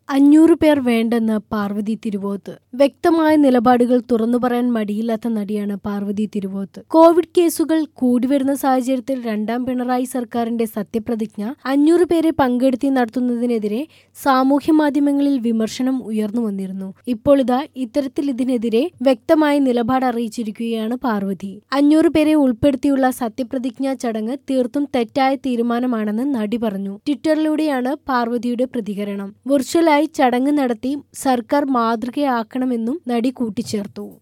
500 പേർ വേണ്ടെന്ന് പാർവതി തിരുവോത്ത്. വ്യക്തമായ നിലപാടുകൾ തുറന്നു പറയാൻ മടിയില്ലാത്ത നടിയാണ് പാർവതി തിരുവോത്ത്. കോവിഡ് കേസുകൾ കൂടിവരുന്ന സാഹചര്യത്തിൽ രണ്ടാം പിണറായി സർക്കാരിന്റെ സത്യപ്രതിജ്ഞ 500 പേരെ പങ്കെടുത്തി നടത്തുന്നതിനെതിരെ സാമൂഹ്യ മാധ്യമങ്ങളിൽ വിമർശനം ഉയർന്നു വന്നിരുന്നു. ഇപ്പോൾ ഇത്തരത്തിൽ ഇതിനെതിരെ വ്യക്തമായ നിലപാട് അറിയിച്ചിരിക്കുകയാണ് പാർവതി. 500 പേരെ ഉൾപ്പെടുത്തിയുള്ള സത്യപ്രതിജ്ഞാ ചടങ്ങ് തീർത്തും തെറ്റായ തീരുമാനമാണെന്ന് നടി പറഞ്ഞു. ട്വിറ്ററിലൂടെയാണ് പാർവതിയുടെ പ്രതികരണം. വിർച്വലായി ചടങ്ങ് നടത്തി സർക്കാർ മാതൃകയാക്കണമെന്നും നടി കൂട്ടിച്ചേർത്തു.